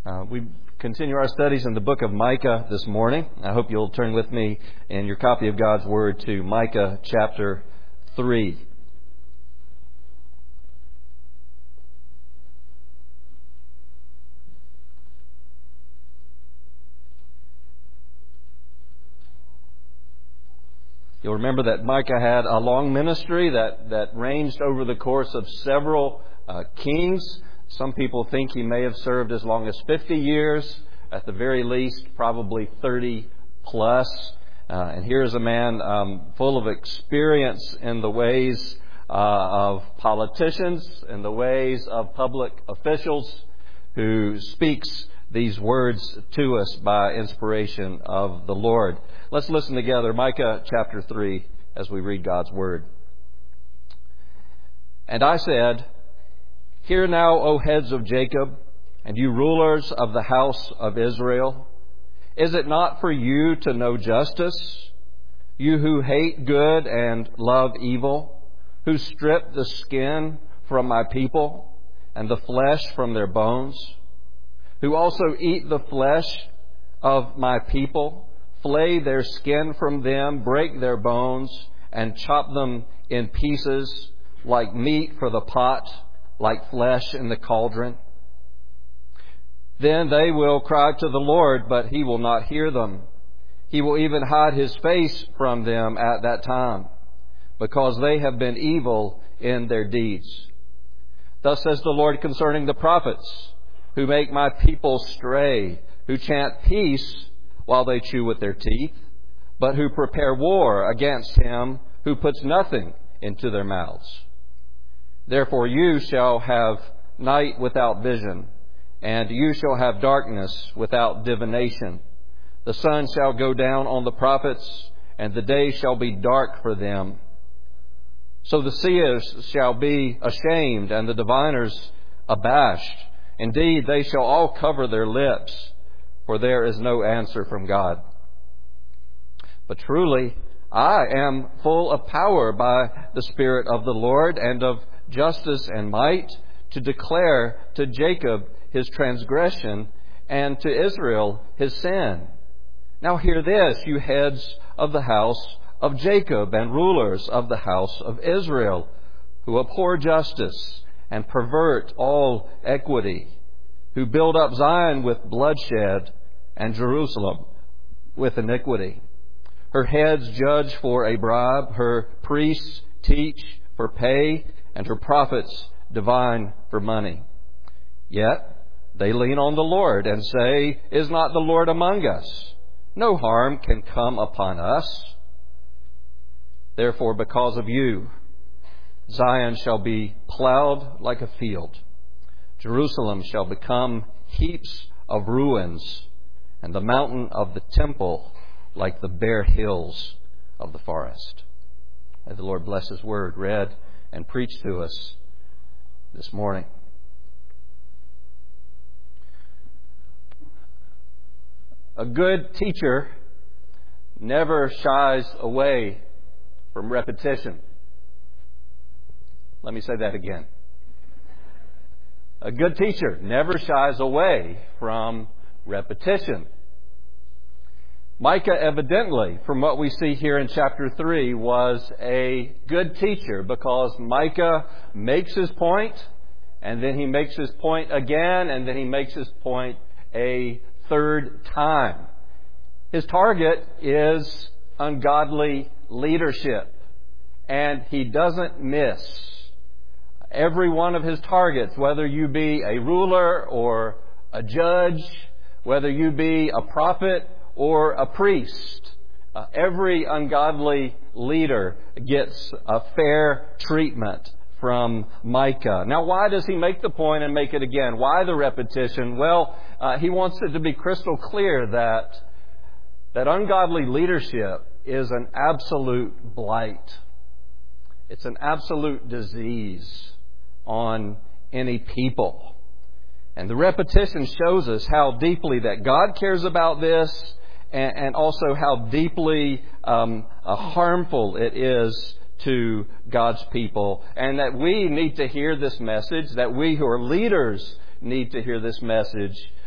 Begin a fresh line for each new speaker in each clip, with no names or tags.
We continue our studies in the book of Micah this morning. I hope you'll turn with me in your copy of God's Word to Micah chapter 3. You'll remember that Micah had a long ministry that ranged over the course of several kings. Some people think he may have served as long as 50 years, at the very least, probably 30 plus. And here's a man full of experience in the ways of politicians, in the ways of public officials, who speaks these words to us by inspiration of the Lord. Let's listen together, Micah chapter 3, as we read God's Word. And I said, "Hear now, O heads of Jacob, and you rulers of the house of Israel. Is it not for you to know justice, you who hate good and love evil, who strip the skin from my people and the flesh from their bones, who also eat the flesh of my people, flay their skin from them, break their bones, and chop them in pieces like meat for the pot, like flesh in the cauldron? Then they will cry to the Lord, but He will not hear them. He will even hide His face from them at that time, because they have been evil in their deeds. Thus says the Lord concerning the prophets, who make my people stray, who chant peace while they chew with their teeth, but who prepare war against him who puts nothing into their mouths. Therefore you shall have night without vision, and you shall have darkness without divination. The sun shall go down on the prophets, and the day shall be dark for them. So the seers shall be ashamed, and the diviners abashed. Indeed, they shall all cover their lips, for there is no answer from God. But truly, I am full of power by the Spirit of the Lord, and of justice and might, to declare to Jacob his transgression, and to Israel his sin. Now hear this, you heads of the house of Jacob, and rulers of the house of Israel, who abhor justice and pervert all equity, who build up Zion with bloodshed and Jerusalem with iniquity. Her heads judge for a bribe, her priests teach for pay, and her prophets divine for money. Yet they lean on the Lord and say, "Is not the Lord among us? No harm can come upon us." Therefore, because of you, Zion shall be plowed like a field. Jerusalem shall become heaps of ruins, and the mountain of the temple like the bare hills of the forest. May the Lord bless His word read and preached to us this morning. A good teacher never shies away from repetition. Let me say that again. A good teacher never shies away from repetition. Micah, evidently, from what we see here in chapter 3, was a good teacher, because Micah makes his point, and then he makes his point again, and then he makes his point a third time. His target is ungodly leadership, and he doesn't miss. Every one of his targets, whether you be a ruler or a judge, whether you be a prophet or a priest, every ungodly leader gets a fair treatment from Micah. Now, why does he make the point and make it again? Why the repetition? Well, he wants it to be crystal clear that ungodly leadership is an absolute blight. It's an absolute disease on any people. And the repetition shows us how deeply that God cares about this, and also how deeply harmful it is to God's people, and that we need to hear this message, that we who are leaders need to hear this message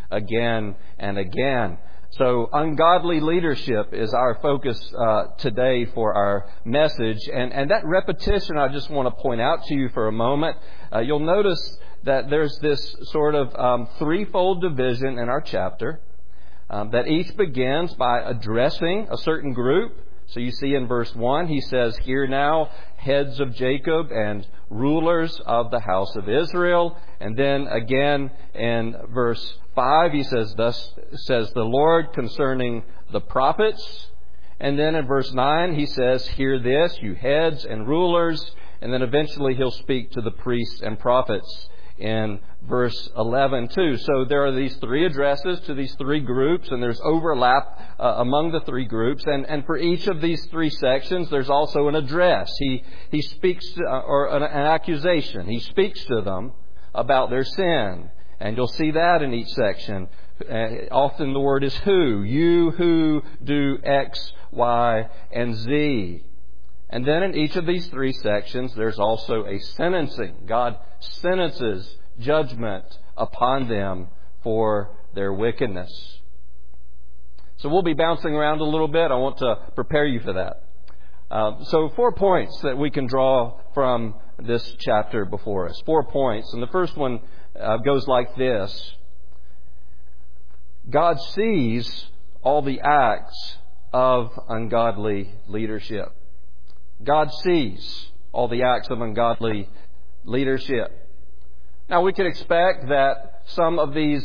again and again. So ungodly leadership is our focus today for our message. And that repetition I just want to point out to you for a moment. You'll notice that there's this sort of threefold division in our chapter that each begins by addressing a certain group. So you see in verse 1, he says, "Hear now, heads of Jacob and rulers of the house of Israel." And then again in verse 5, he says, "Thus says the Lord concerning the prophets." And then in verse 9, he says, "Hear this, you heads and rulers." And then eventually he'll speak to the priests and prophets in verse 11 too. So there are these three addresses to these three groups, and there's overlap among the three groups. And for each of these three sections, there's also an address. He speaks, or an accusation. He speaks to them about their sin. And you'll see that in each section. Often the word is who. You who do X, Y, and Z. And then in each of these three sections, there's also a sentencing. God sentences judgment upon them for their wickedness. So we'll be bouncing around a little bit. I want to prepare you for that. So 4 points that we can draw from this chapter before us. 4 points. And the first one goes like this. God sees all the acts of ungodly leadership. God sees all the acts of ungodly leadership. Now we could expect that some of these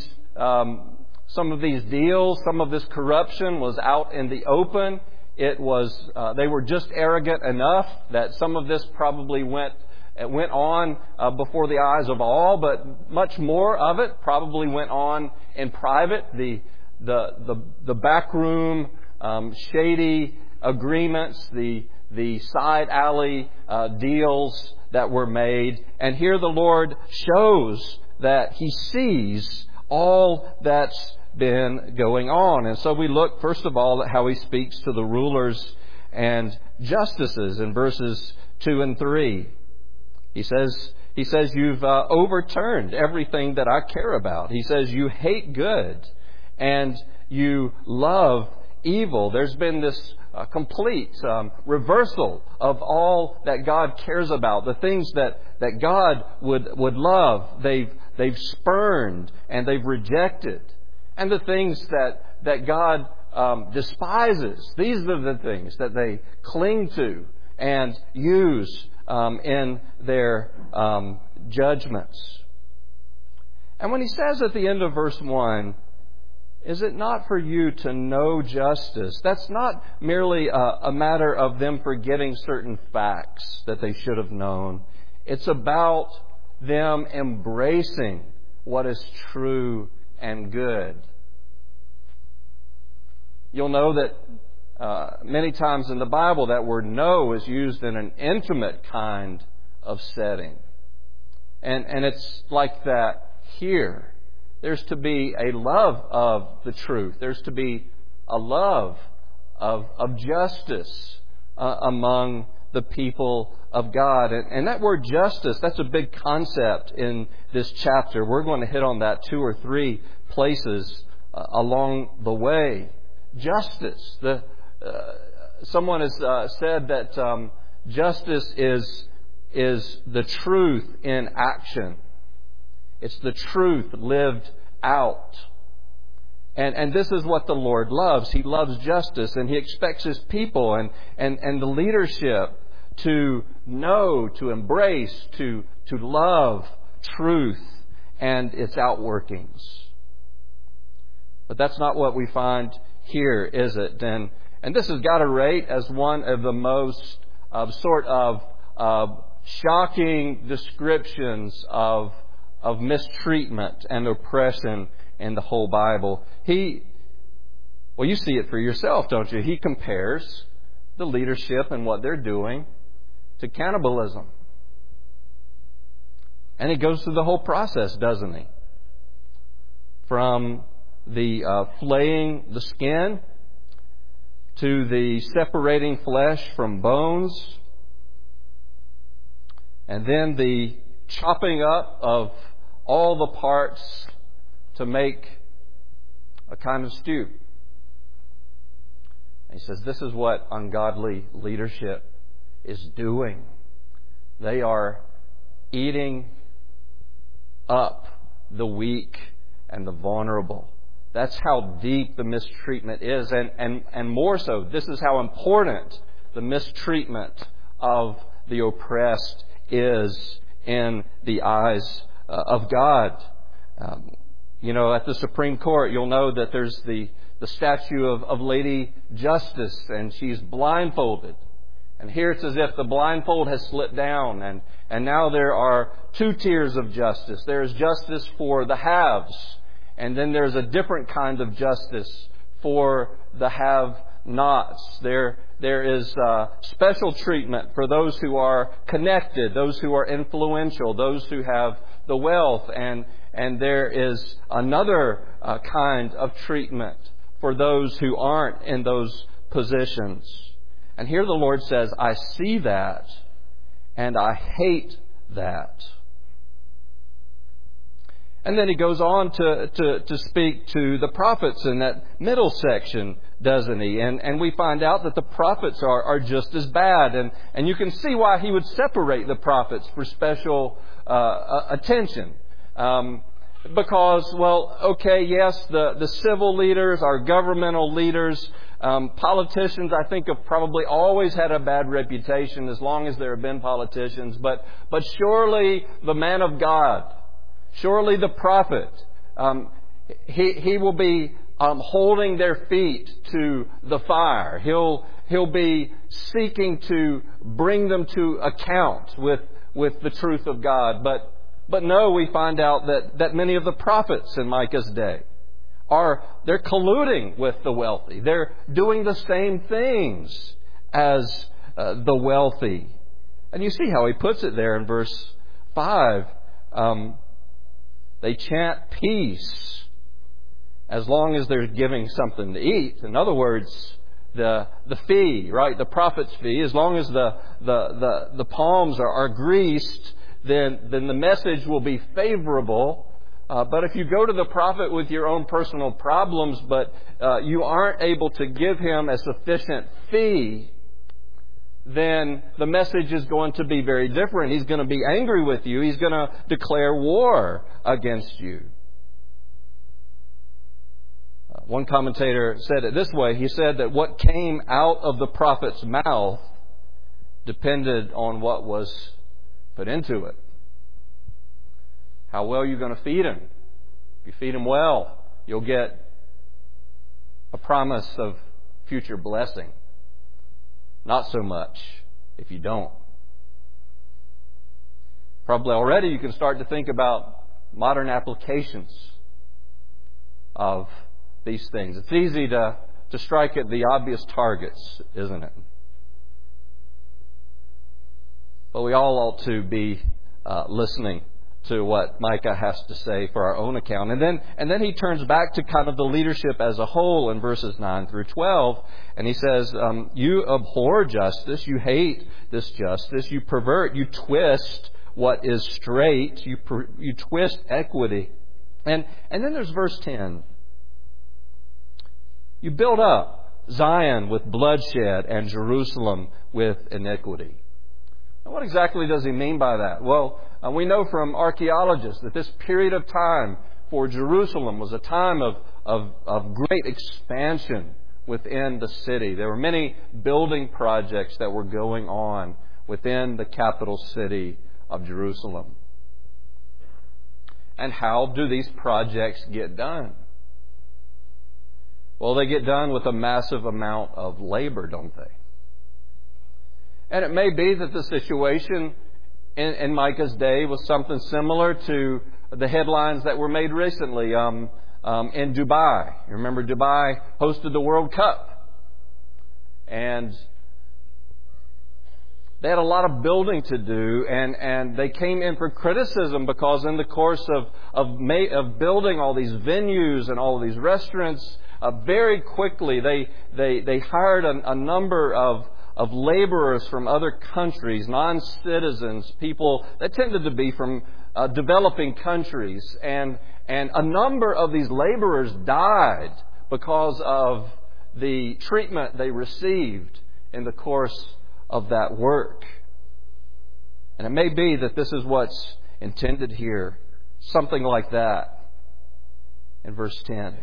deals, some of this corruption was out in the open. It was they were just arrogant enough that some of this probably went on before the eyes of all, but much more of it probably went on in private. The backroom, shady agreements, the side alley deals that were made. And here the Lord shows that He sees all that's been going on. And so we look, first of all, at how He speaks to the rulers and justices in verses 2 and 3. He says, "You've overturned everything that I care about." He says, "You hate good and you love evil." There's been this complete reversal of all that God cares about. The things that God would love, they've spurned and they've rejected. And the things that God despises, these are the things that they cling to and use in their judgments. And when he says at the end of verse 1, "Is it not for you to know justice?" That's not merely a matter of them forgetting certain facts that they should have known. It's about them embracing what is true and good. You'll know that many times in the Bible that word know is used in an intimate kind of setting. And it's like that here. There's to be a love of the truth. There's to be a love of justice among the people of God. And that word justice, that's a big concept in this chapter. We're going to hit on that 2 or 3 places along the way. Justice. Someone has said that justice is the truth in action. It's the truth lived out. And this is what the Lord loves. He loves justice, and He expects His people and the leadership to know, to embrace, to love truth and its outworkings. But that's not what we find here, is it? And this has got to rate as one of the most shocking descriptions of mistreatment and oppression in the whole Bible. Well, you see it for yourself, don't you? He compares the leadership and what they're doing to cannibalism. And he goes through the whole process, doesn't he? From the flaying the skin to the separating flesh from bones, and then the chopping up of all the parts to make a kind of stew. And he says this is what ungodly leadership is doing. They are eating up the weak and the vulnerable. That's how deep the mistreatment is. And more so, this is how important the mistreatment of the oppressed is in the eyes of God. At the Supreme Court, you'll know that there's the statue of Lady Justice, and she's blindfolded. And here it's as if the blindfold has slipped down, and now there are two tiers of justice. There's justice for the haves, and then there's a different kind of justice for the have-nots. There is special treatment for those who are connected, those who are influential, those who have the wealth, and there is another kind of treatment for those who aren't in those positions. And here the Lord says, I see that, and I hate that. And then He goes on to speak to the prophets in that middle section, doesn't He? And we find out that the prophets are just as bad. And you can see why He would separate the prophets for special attention. Because, yes, the civil leaders, our governmental leaders, politicians, I think, have probably always had a bad reputation as long as there have been politicians. But surely the man of God, surely the prophet, he will be holding their feet to the fire. He'll be seeking to bring them to account with the truth of God. But no, we find out that many of the prophets in Micah's day they're colluding with the wealthy. They're doing the same things as the wealthy. And you see how he puts it there in verse 5. They chant peace as long as they're giving something to eat. In other words, the fee, right? The prophet's fee, as long as the palms are greased, then the message will be favorable. But if you go to the prophet with your own personal problems, but you aren't able to give him a sufficient fee, then the message is going to be very different. He's going to be angry with you. He's going to declare war against you. One commentator said it this way. He said that what came out of the prophet's mouth depended on what was put into it. How well you're going to feed him. If you feed him well, you'll get a promise of future blessing. Not so much if you don't. Probably already you can start to think about modern applications of these things. It's easy to strike at the obvious targets, isn't it? But we all ought to be listening to what Micah has to say for our own account. And then he turns back to kind of the leadership as a whole in verses 9 through 12. And he says, you abhor justice, you hate this justice, you pervert, you twist what is straight, you twist equity. And then there's verse 10. You build up Zion with bloodshed and Jerusalem with iniquity. Now, what exactly does he mean by that? Well, we know from archaeologists that this period of time for Jerusalem was a time of great expansion within the city. There were many building projects that were going on within the capital city of Jerusalem. And how do these projects get done? Well, they get done with a massive amount of labor, don't they? And it may be that the situation in Micah's day was something similar to the headlines that were made recently in Dubai. You remember Dubai hosted the World Cup. And they had a lot of building to do, and they came in for criticism because in the course of building all these venues and all of these restaurants, very quickly they hired a number of laborers from other countries, non-citizens, people that tended to be from developing countries, and And a number of these laborers died because of the treatment they received in the course of that work. And it may be that this is what's intended here. Something like that in verse 10.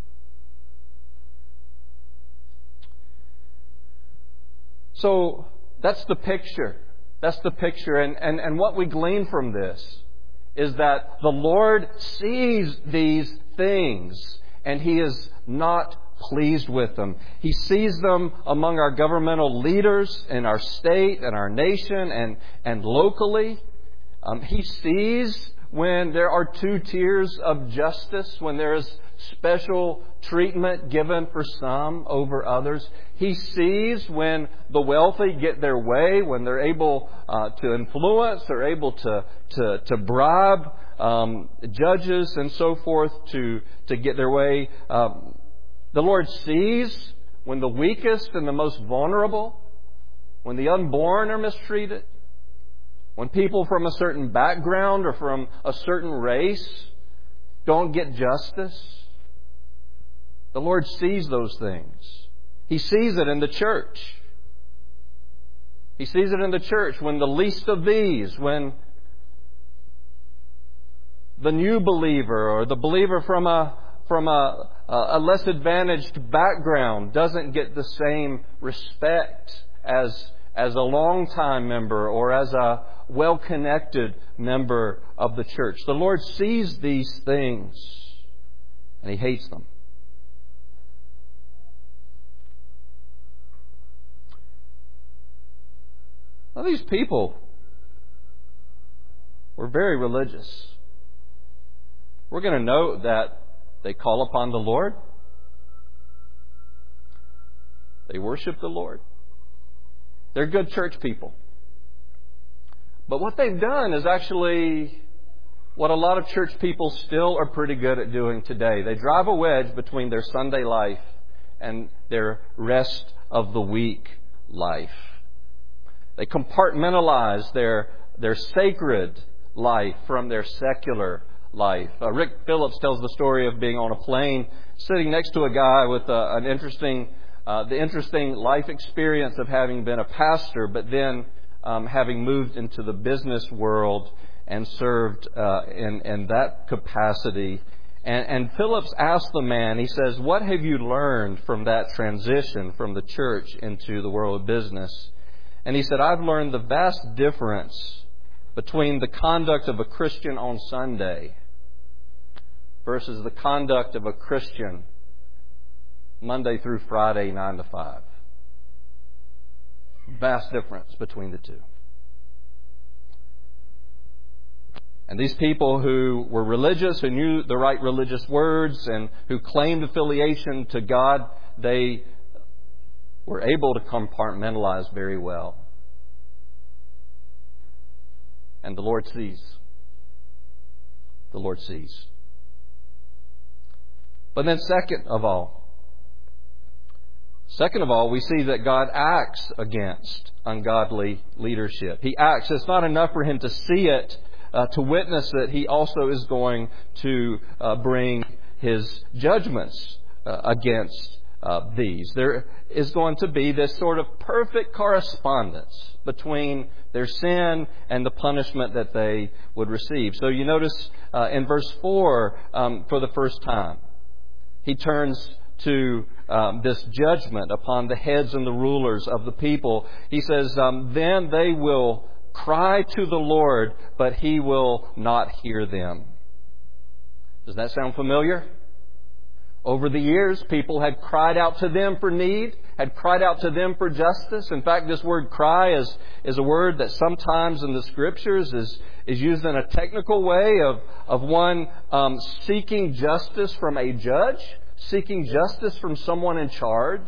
So that's the picture. That's the picture. And what we glean from this is that the Lord sees these things and He is not pleased with them. He sees them among our governmental leaders in our state and our nation and locally. He sees when there are two tiers of justice, when there is special treatment given for some over others. He sees when the wealthy get their way, when they're able to influence, they're able to bribe judges and so forth to get their way. The Lord sees when the weakest and the most vulnerable, when the unborn are mistreated, when people from a certain background or from a certain race don't get justice. The Lord sees those things. He sees it in the church. He sees it in the church when the least of these, when the new believer or the believer from a less advantaged background doesn't get the same respect as a long-time member or as a well-connected member of the church. The Lord sees these things and He hates them. Now, these people were very religious. We're going to note that they call upon the Lord. They worship the Lord. They're good church people. But what they've done is actually what a lot of church people still are pretty good at doing today. They drive a wedge between their Sunday life and their rest of the week life. They compartmentalize their sacred life from their secular life. Rick Phillips tells the story of being on a plane, sitting next to a guy with the interesting life experience of having been a pastor, but then having moved into the business world and served in that capacity. And Phillips asked the man, he says, "What have you learned from that transition from the church into the world of business?" And he said, "I've learned the vast difference between the conduct of a Christian on Sunday versus the conduct of a Christian Monday through Friday, 9 to 5. Vast difference between the two." And these people who were religious, who knew the right religious words, and who claimed affiliation to God, they were able to compartmentalize very well. And the Lord sees. The Lord sees. But then second of all, we see that God acts against ungodly leadership. He acts. It's not enough for Him to see it, to witness it. He also is going to bring His judgments against these. There is going to be this sort of perfect correspondence between their sin and the punishment that they would receive. So you notice in verse 4, for the first time, He turns to this judgment upon the heads and the rulers of the people. He says, "Then they will cry to the Lord, but He will not hear them." Does that sound familiar? Over the years, people had cried out to them for need, had cried out to them for justice. In fact, this word cry is a word that sometimes in the Scriptures is used in a technical way of one seeking justice from a judge, seeking justice from someone in charge.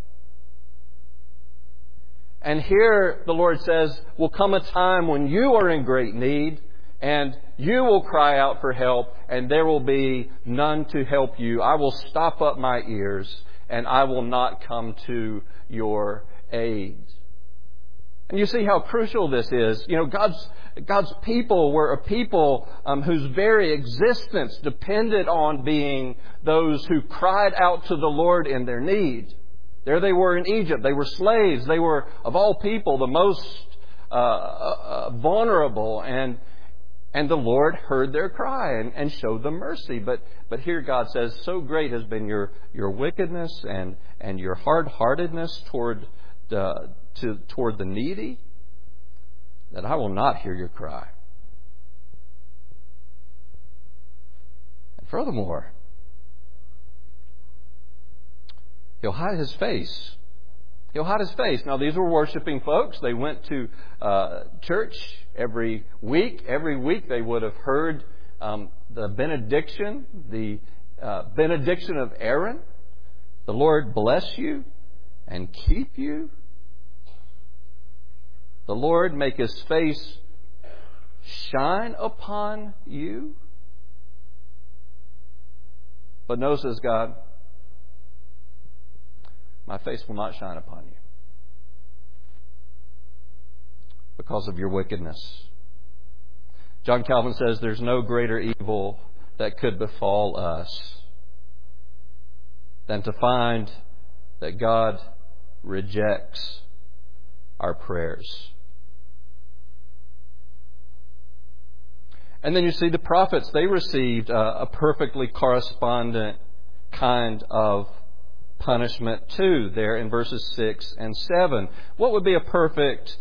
And here the Lord says, will come a time when you are in great need and you will cry out for help and there will be none to help you. I will stop up my ears and I will not come to your aid. And you see how crucial this is. God's people were a people whose very existence depended on being those who cried out to the Lord in their need. There they were in Egypt. They were slaves. They were, of all people, the most vulnerable. And the Lord heard their cry and showed them mercy. But here God says, so great has been your wickedness and your hard-heartedness toward the needy, that I will not hear your cry. And furthermore, He'll hide His face. He'll hide His face. Now, these were worshiping folks. They went to church every week. Every week they would have heard the benediction of Aaron. The Lord bless you and keep you. The Lord make His face shine upon you. But no, says God, my face will not shine upon you because of your wickedness. John Calvin says there's no greater evil that could befall us than to find that God rejects our prayers. And then you see the prophets, they received a perfectly correspondent kind of punishment too, there in verses 6 and 7. What would be a perfect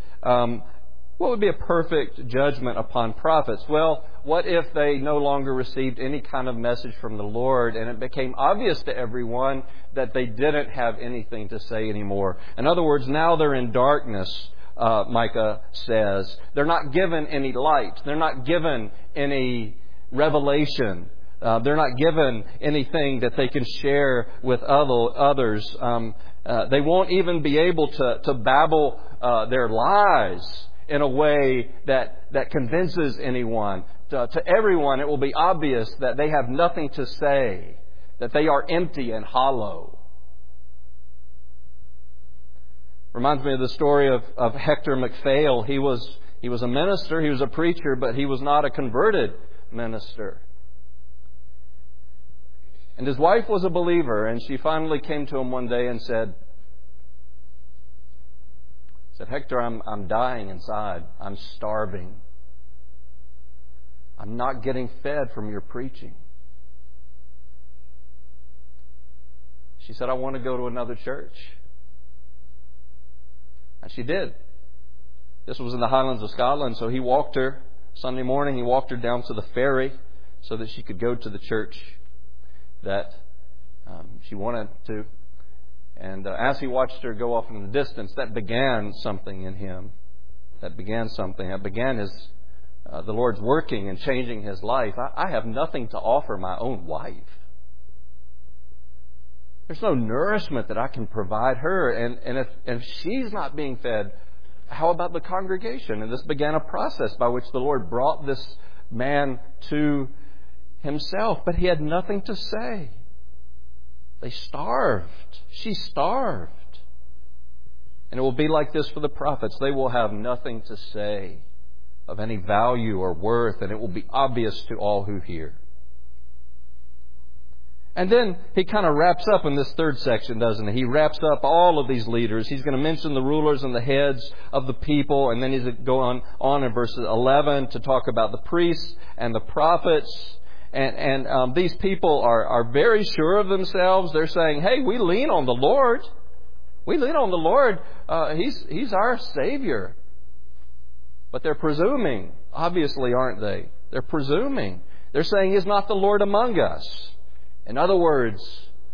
judgment upon prophets? Well, what if they no longer received any kind of message from the Lord and it became obvious to everyone that they didn't have anything to say anymore? In other words, now they're in darkness, Micah says. They're not given any light. They're not given any revelation. They're not given anything that they can share with others. They won't even be able to babble their lies in a way that convinces anyone. To everyone, it will be obvious that they have nothing to say, that they are empty and hollow. Reminds me of the story of Hector McPhail. He was a minister, he was a preacher, but he was not a converted minister. And his wife was a believer, and she finally came to him one day and said, Hector, I'm dying inside. I'm starving. I'm not getting fed from your preaching. She said, I want to go to another church. And she did. This was in the Highlands of Scotland, so he walked her, Sunday morning, he walked her down to the ferry so that she could go to the church that she wanted to. And as he watched her go off in the distance, that began something in him. That began the Lord's working and changing his life. I have nothing to offer my own wife. There's no nourishment that I can provide her. And if she's not being fed, how about the congregation? And this began a process by which the Lord brought this man to himself. But he had nothing to say. They starved. She starved. And it will be like this for the prophets. They will have nothing to say of any value or worth, and it will be obvious to all who hear. And then he kind of wraps up in this third section, doesn't he? He wraps up all of these leaders. He's going to mention the rulers and the heads of the people, and then he's going to go on in verses 11 to talk about the priests and the prophets. And these people are very sure of themselves. They're saying, hey, we lean on the Lord. We lean on the Lord. He's our Savior. But they're presuming, obviously, aren't they? They're presuming. They're saying, is not the Lord among us? In other words,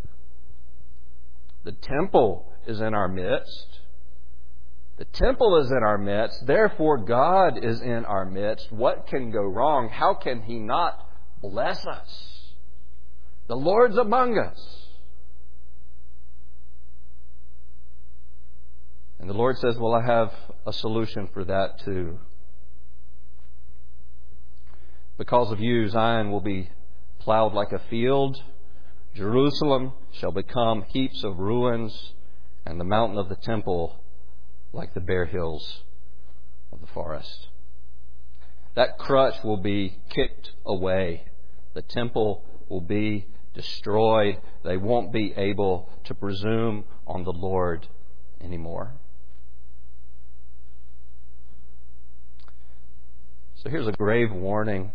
the temple is in our midst. The temple is in our midst. Therefore, God is in our midst. What can go wrong? How can He not bless us? The Lord's among us. And the Lord says, well, I have a solution for that too. Because of you, Zion will be plowed like a field. Jerusalem shall become heaps of ruins, and the mountain of the temple like the bare hills of the forest. That crutch will be kicked away. The temple will be destroyed. They won't be able to presume on the Lord anymore. So here's a grave warning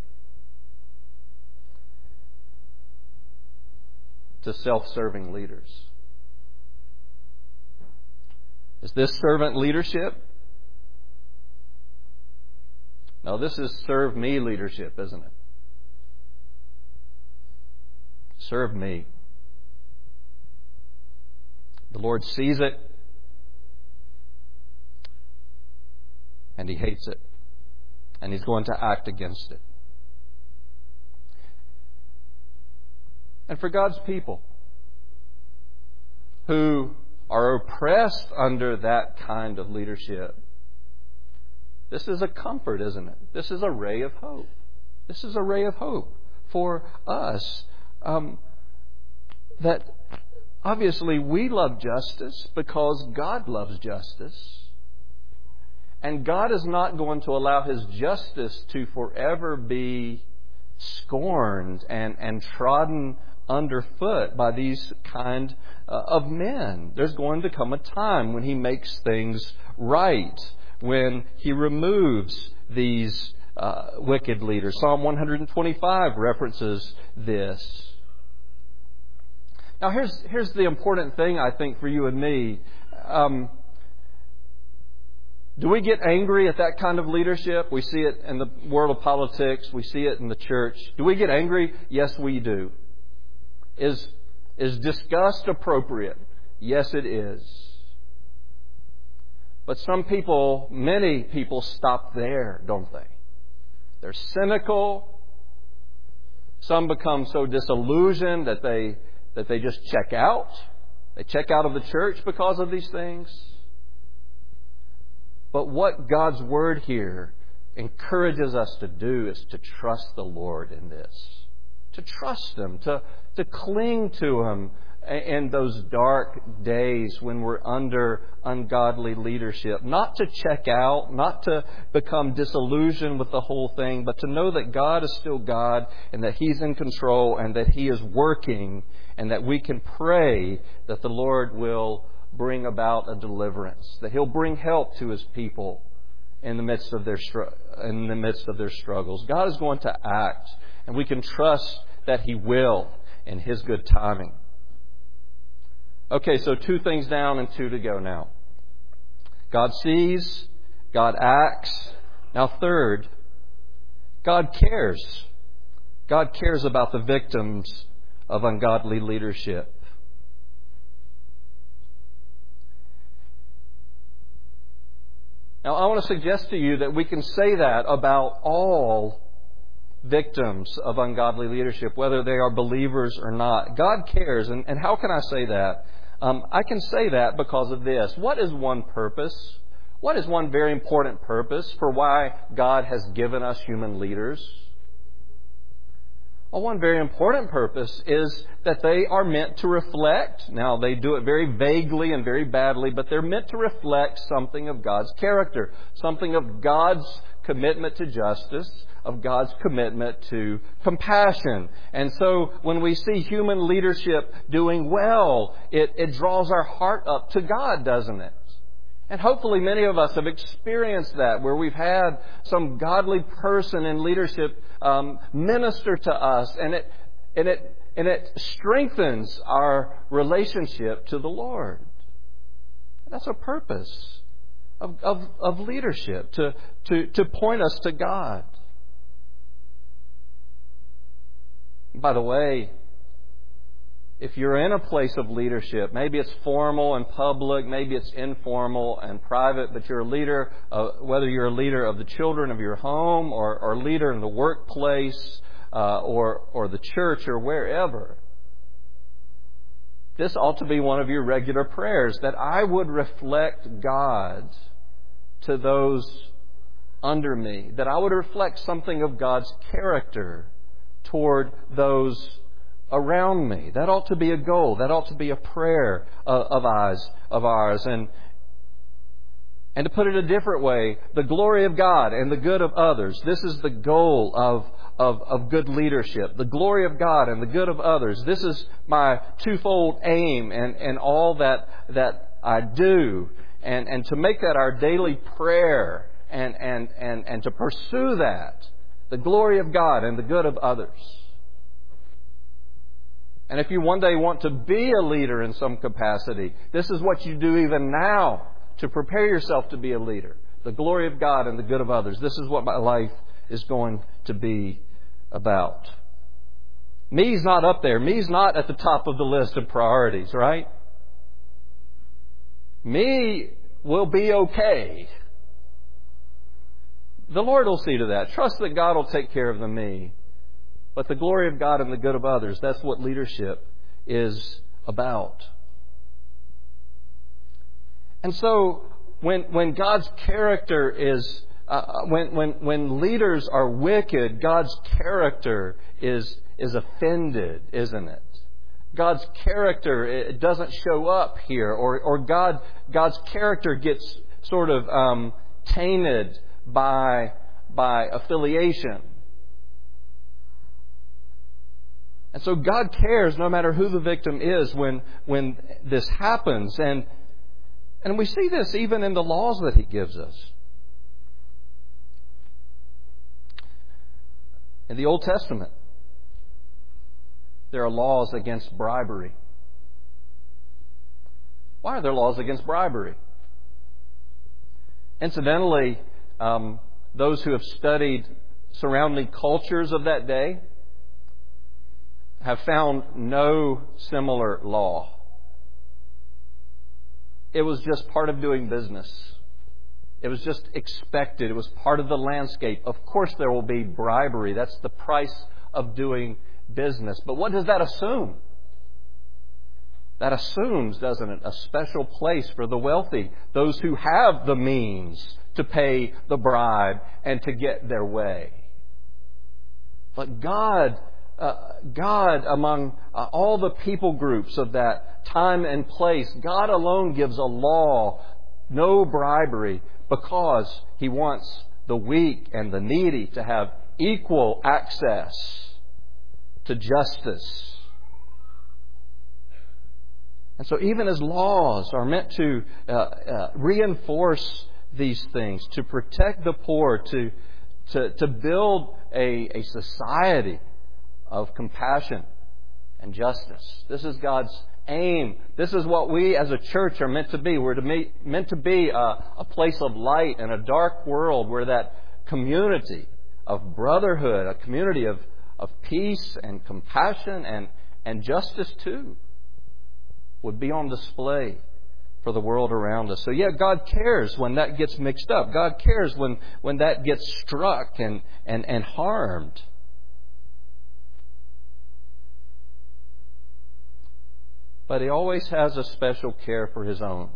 to self-serving leaders. Is this servant leadership? No, this is serve me leadership, isn't it? Serve me. The Lord sees it, and He hates it, and He's going to act against it. And for God's people who are oppressed under that kind of leadership, this is a comfort, isn't it? This is a ray of hope. This is a ray of hope for us. That obviously we love justice because God loves justice. And God is not going to allow His justice to forever be scorned and trodden underfoot by these kind of men. There's going to come a time when He makes things right, when He removes these wicked leaders. Psalm 125 references this. Now here's the important thing, I think, for you and me. Do we get angry at that kind of leadership? We see it in the world of politics. We see it in the church. Do we get angry? Yes, we do. Is disgust appropriate? Yes, it is. But many people stop there, don't they? They're cynical. Some become so disillusioned that they just check out. They check out of the church because of these things. But what God's Word here encourages us to do is to trust the Lord in this. To trust Him, to cling to Him in those dark days when we're under ungodly leadership. Not to check out, not to become disillusioned with the whole thing, but to know that God is still God and that He's in control and that He is working, and that we can pray that the Lord will bring about a deliverance, that He'll bring help to His people in the midst of their struggles. God is going to act, and we can trust that He will in His good timing. Okay, so 2 things down and 2 to go now. God sees, God acts. Now third, God cares. God cares about the victims of ungodly leadership. Now, I want to suggest to you that we can say that about all victims of ungodly leadership, whether they are believers or not. God cares. And how can I say that? I can say that because of this. What is one purpose? What is one very important purpose for why God has given us human leaders? Well, one very important purpose is that they are meant to reflect. Now, they do it very vaguely and very badly, but they're meant to reflect something of God's character, something of God's commitment to justice, of God's commitment to compassion. And so when we see human leadership doing well, it draws our heart up to God, doesn't it? And hopefully many of us have experienced that, where we've had some godly person in leadership minister to us, and it strengthens our relationship to the Lord. That's a purpose of leadership, to point us to God. By the way, if you're in a place of leadership, maybe it's formal and public, maybe it's informal and private, but you're a leader, whether you're a leader of the children of your home or a leader in the workplace or the church or wherever, this ought to be one of your regular prayers, that I would reflect God to those under me, that I would reflect something of God's character toward those around me. That ought to be a goal. That ought to be a prayer of ours. And And to put it a different way, the glory of God and the good of others. This is the goal of good leadership. The glory of God and the good of others. This is my twofold aim and all that I do. And to make that our daily prayer and to pursue that. The glory of God and the good of others. And if you one day want to be a leader in some capacity, this is what you do even now to prepare yourself to be a leader. The glory of God and the good of others. This is what my life is going to be about. Me's not up there. Me's not at the top of the list of priorities, right? Me will be okay. The Lord will see to that. Trust that God will take care of the me. But the glory of God and the good of others, that's what leadership is about. And so, when God's character is, when leaders are wicked, God's character is offended, isn't it? God's character, it doesn't show up here, or God's character gets sort of tainted by affiliation. And so God cares no matter who the victim is when this happens. And we see this even in the laws that He gives us. In the Old Testament, there are laws against bribery. Why are there laws against bribery? Incidentally, those who have studied surrounding cultures of that day have found no similar law. It was just part of doing business. It was just expected. It was part of the landscape. Of course there will be bribery. That's the price of doing business. But what does that assume? That assumes, doesn't it, a special place for the wealthy, those who have the means to pay the bribe and to get their way. But God among all the people groups of that time and place, God alone gives a law, no bribery, because He wants the weak and the needy to have equal access to justice. And so even as laws are meant to reinforce these things, to protect the poor, to build a society of compassion and justice. This is God's aim. This is what we as a church are meant to be. We're meant to be a place of light in a dark world where that community of brotherhood, a community of peace and compassion and justice too, would be on display for the world around us. So yeah, God cares when that gets mixed up. God cares when that gets struck and harmed. But He always has a special care for His own.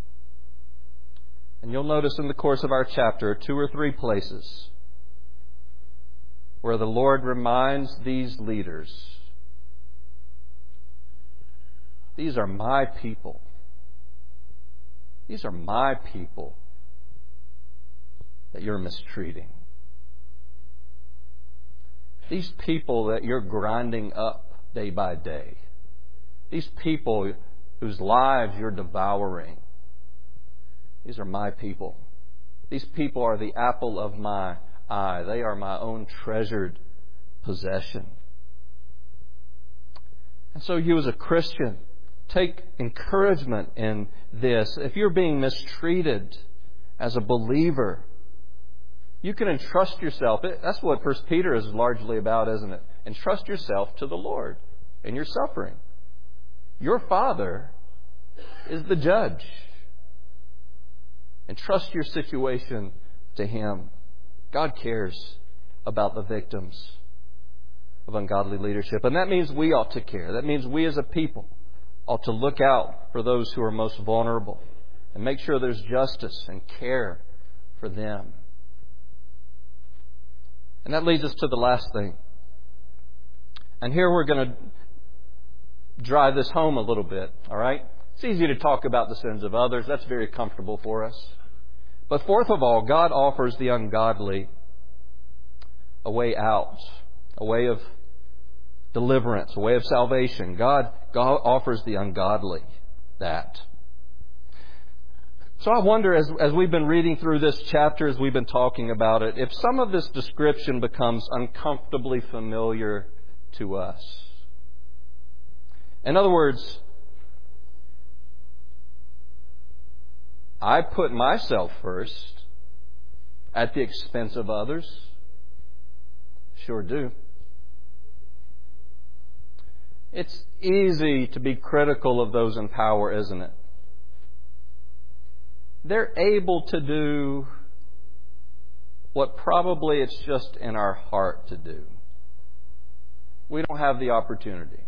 And you'll notice in the course of our chapter 2 or 3 places where the Lord reminds these leaders, these are my people. These are my people that you're mistreating. These people that you're grinding up day by day. These people whose lives you're devouring. These are my people. These people are the apple of my eye. They are my own treasured possession. And so you as a Christian, take encouragement in this. If you're being mistreated as a believer, you can entrust yourself. That's what 1 Peter is largely about, isn't it? Entrust yourself to the Lord in your suffering. Your Father is the judge. Entrust your situation to Him. God cares about the victims of ungodly leadership. And that means we ought to care. That means we as a people ought to look out for those who are most vulnerable and make sure there's justice and care for them. And that leads us to the last thing. And here we're going to drive this home a little bit, all right? It's easy to talk about the sins of others. That's very comfortable for us. But fourth of all, God offers the ungodly a way out, a way of deliverance, a way of salvation. God offers the ungodly that. So I wonder, as we've been reading through this chapter, as we've been talking about it, if some of this description becomes uncomfortably familiar to us. In other words, I put myself first at the expense of others. Sure do. It's easy to be critical of those in power, isn't it? They're able to do what probably it's just in our heart to do. We don't have the opportunity.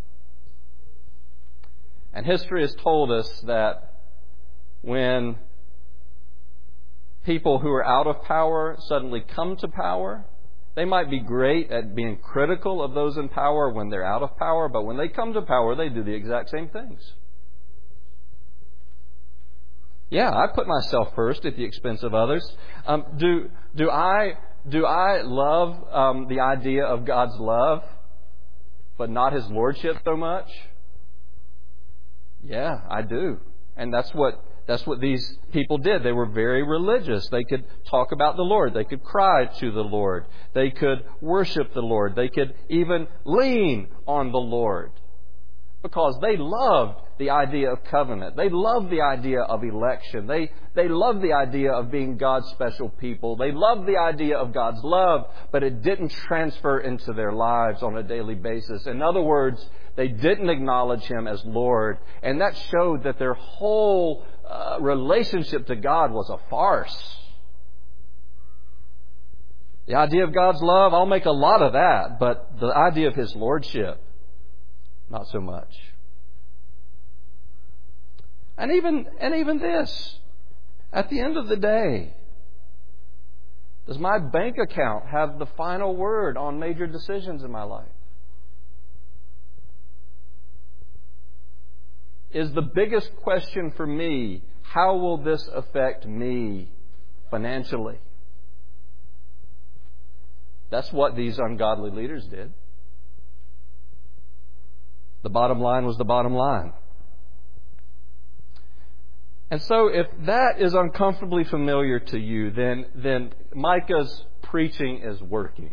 And history has told us that when people who are out of power suddenly come to power, they might be great at being critical of those in power when they're out of power, but when they come to power, they do the exact same things. Yeah, I put myself first at the expense of others. Do I love the idea of God's love, but not His lordship so much? Yeah, I do. And that's what these people did. They were very religious. They could talk about the Lord. They could cry to the Lord. They could worship the Lord. They could even lean on the Lord. Because they loved the idea of covenant. They loved the idea of election. They loved the idea of being God's special people. They loved the idea of God's love, but it didn't transfer into their lives on a daily basis. In other words, they didn't acknowledge Him as Lord. And that showed that their whole relationship to God was a farce. The idea of God's love, I'll make a lot of that. But the idea of His lordship, not so much. And even this, at the end of the day, does my bank account have the final word on major decisions in my life? Is the biggest question for me, how will this affect me financially? That's what these ungodly leaders did. The bottom line was the bottom line. And so if that is uncomfortably familiar to you, then Micah's preaching is working.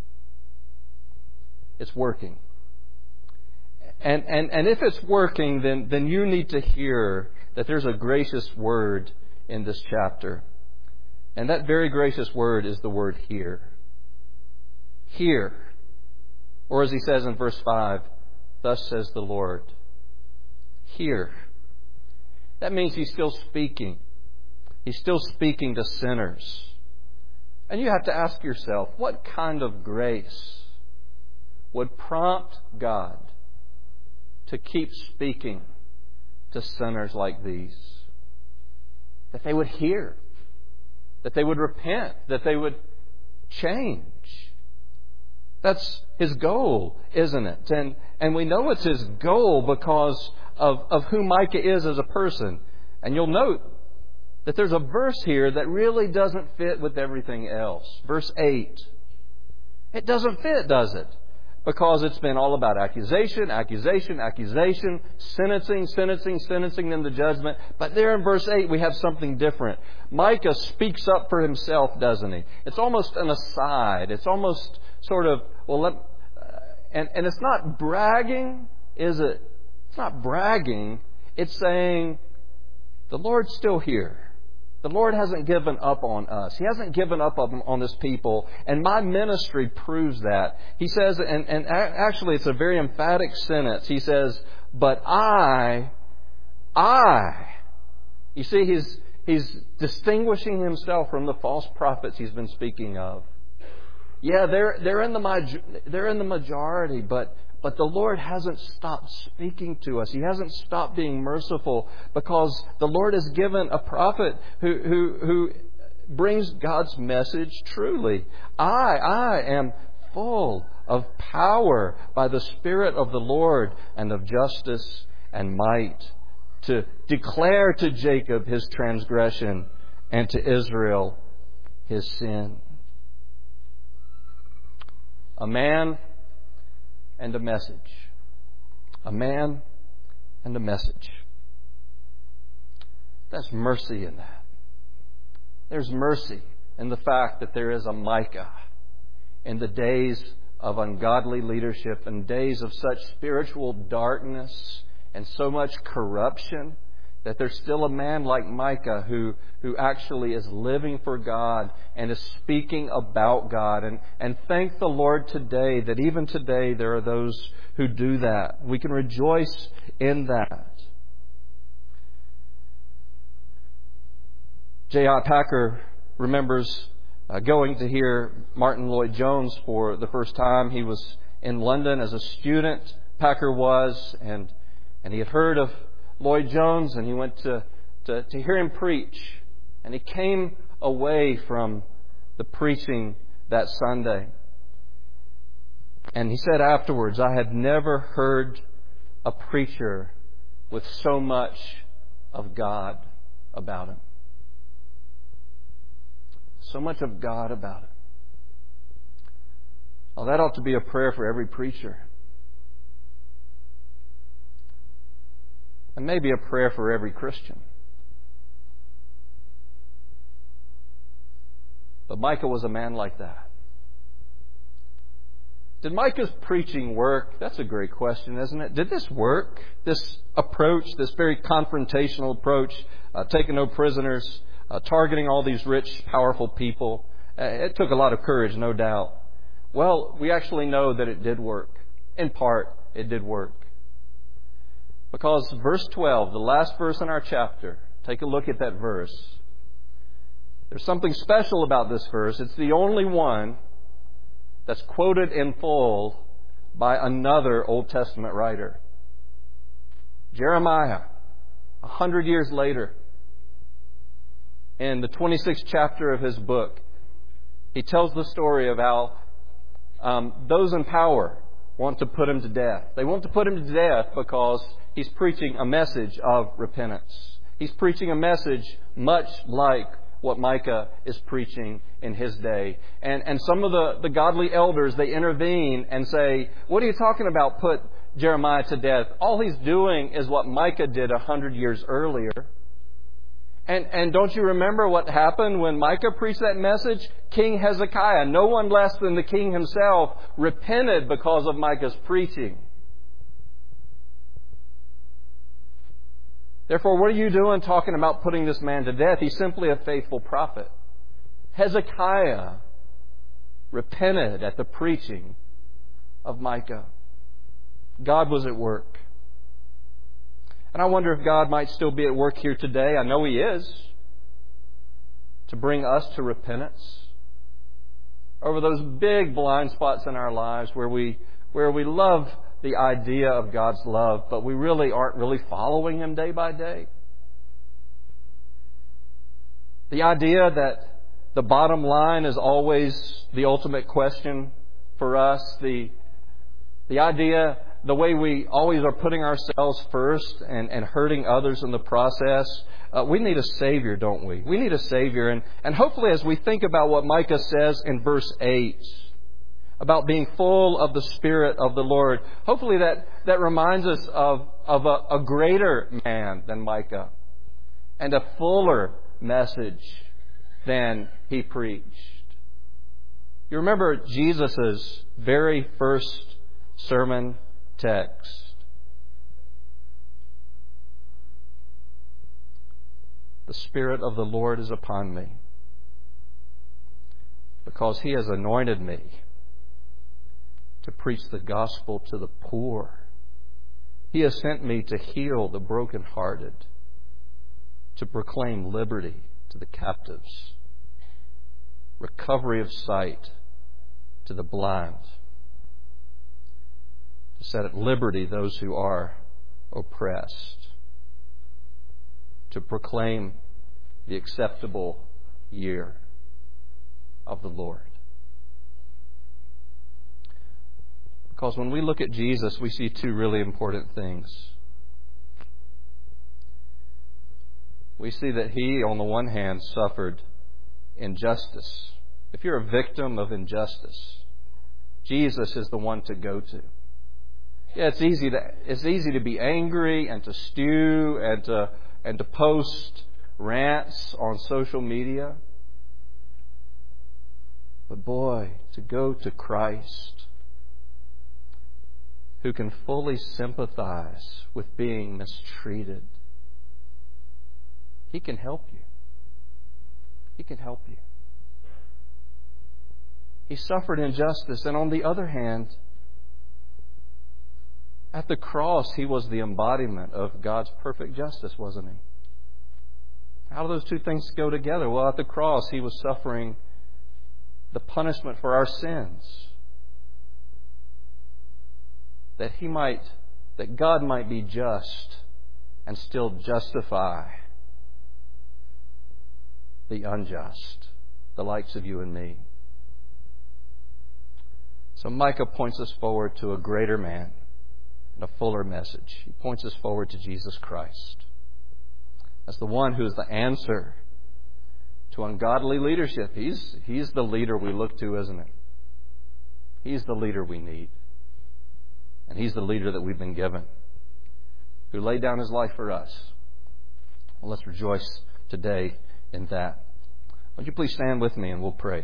It's working. And if it's working, then you need to hear that there's a gracious word in this chapter. And that very gracious word is the word hear. Hear. Or as he says in verse 5, thus says the Lord. Hear. That means He's still speaking. He's still speaking to sinners. And you have to ask yourself, what kind of grace would prompt God to keep speaking to sinners like these? That they would hear. That they would repent. That they would change. That's His goal, isn't it? And we know it's His goal because of who Micah is as a person. And you'll note that there's a verse here that really doesn't fit with everything else. Verse 8. It doesn't fit, does it? Because it's been all about accusation, accusation, accusation, sentencing, then the judgment. But there in verse 8 we have something different. Micah speaks up for himself, doesn't he? It's almost an aside. It's almost sort of, and it's not bragging, is it? It's not bragging. It's saying, the Lord's still here. The Lord hasn't given up on us. He hasn't given up on His people. And my ministry proves that. He says, and actually it's a very emphatic sentence. He says, but I. You see, he's distinguishing himself from the false prophets he's been speaking of. Yeah, they're in the majority, but the Lord hasn't stopped speaking to us. He hasn't stopped being merciful because the Lord has given a prophet who brings God's message truly. I am full of power by the Spirit of the Lord and of justice and might to declare to Jacob his transgression and to Israel his sin. A man and a message. A man and a message. There's mercy in that. There's mercy in the fact that there is a Micah in the days of ungodly leadership and days of such spiritual darkness and so much corruption, that there's still a man like Micah who actually is living for God and is speaking about God. And thank the Lord today that even today there are those who do that. We can rejoice in that. J.I. Packer remembers going to hear Martin Lloyd-Jones for the first time. He was in London as a student, Packer was, and he had heard of Lloyd-Jones, and he went to hear him preach. And he came away from the preaching that Sunday. And he said afterwards, I had never heard a preacher with so much of God about him. So much of God about him. Well, that ought to be a prayer for every preacher. And maybe a prayer for every Christian. But Micah was a man like that. Did Micah's preaching work? That's a great question, isn't it? Did this work? This approach, this very confrontational approach, taking no prisoners, targeting all these rich, powerful people. It took a lot of courage, no doubt. Well, we actually know that it did work. In part, it did work. Because verse 12, the last verse in our chapter, take a look at that verse. There's something special about this verse. It's the only one that's quoted in full by another Old Testament writer. Jeremiah, 100 years later, in the 26th chapter of his book, he tells the story of how those in power want to put him to death. They want to put him to death because he's preaching a message of repentance. He's preaching a message much like what Micah is preaching in his day. And some of the godly elders, they intervene and say, what are you talking about, put Jeremiah to death? All he's doing is what Micah did 100 years earlier. And don't you remember what happened when Micah preached that message? King Hezekiah, no one less than the king himself, repented because of Micah's preaching. Therefore, what are you doing talking about putting this man to death? He's simply a faithful prophet. Hezekiah repented at the preaching of Micah. God was at work. And I wonder if God might still be at work here today. I know He is. To bring us to repentance over those big blind spots in our lives where we love the idea of God's love, but we really aren't really following Him day by day. The idea that the bottom line is always the ultimate question for us. The idea, the way we always are putting ourselves first and hurting others in the process. We need a Savior, don't we? We need a Savior. And hopefully as we think about what Micah says in verse 8, about being full of the Spirit of the Lord, hopefully that reminds us of a greater man than Micah and a fuller message than he preached. You remember Jesus' very first sermon text. The Spirit of the Lord is upon me, because He has anointed me to preach the gospel to the poor. He has sent me to heal the brokenhearted, to proclaim liberty to the captives, recovery of sight to the blind, to set at liberty those who are oppressed, to proclaim the acceptable year of the Lord. Because when we look at Jesus, we see two really important things. we see that He, on the one hand, suffered injustice. If you're a victim of injustice, Jesus is the one to go to. Yeah, it's easy to be angry and to stew and to post rants on social media. But boy, to go to Christ, who can fully sympathize with being mistreated, He can help you. He can help you. He suffered injustice, and on the other hand, at the cross, He was the embodiment of God's perfect justice, wasn't He? How do those two things go together? Well, at the cross, He was suffering the punishment for our sins, that God might be just and still justify the unjust, the likes of you and me. So Micah points us forward to a greater man and a fuller message. He points us forward to Jesus Christ as the one who is the answer to ungodly leadership. He's the leader we look to, isn't it? He's the leader we need. And He's the leader that we've been given, who laid down His life for us. Well, let's rejoice today in that. Would you please stand with me and we'll pray.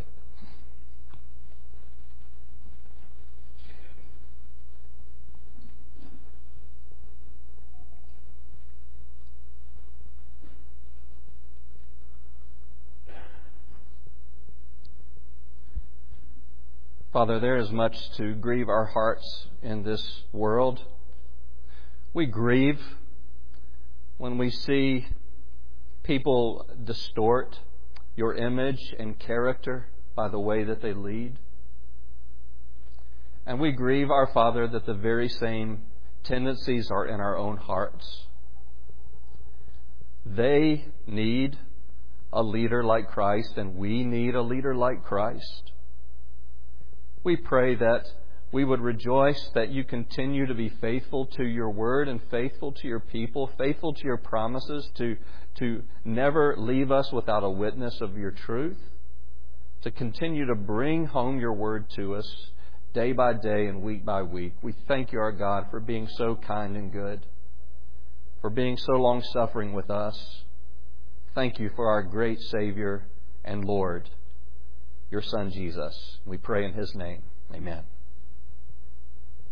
Father, there is much to grieve our hearts in this world. We grieve when we see people distort Your image and character by the way that they lead. And we grieve, our Father, that the very same tendencies are in our own hearts. They need a leader like Christ, and we need a leader like Christ. We pray that we would rejoice that You continue to be faithful to Your word and faithful to Your people, faithful to Your promises, to never leave us without a witness of Your truth, to continue to bring home Your word to us day by day and week by week. We thank You, our God, for being so kind and good, for being so long-suffering with us. Thank You for our great Savior and Lord, Your Son, Jesus. We pray in His name. Amen.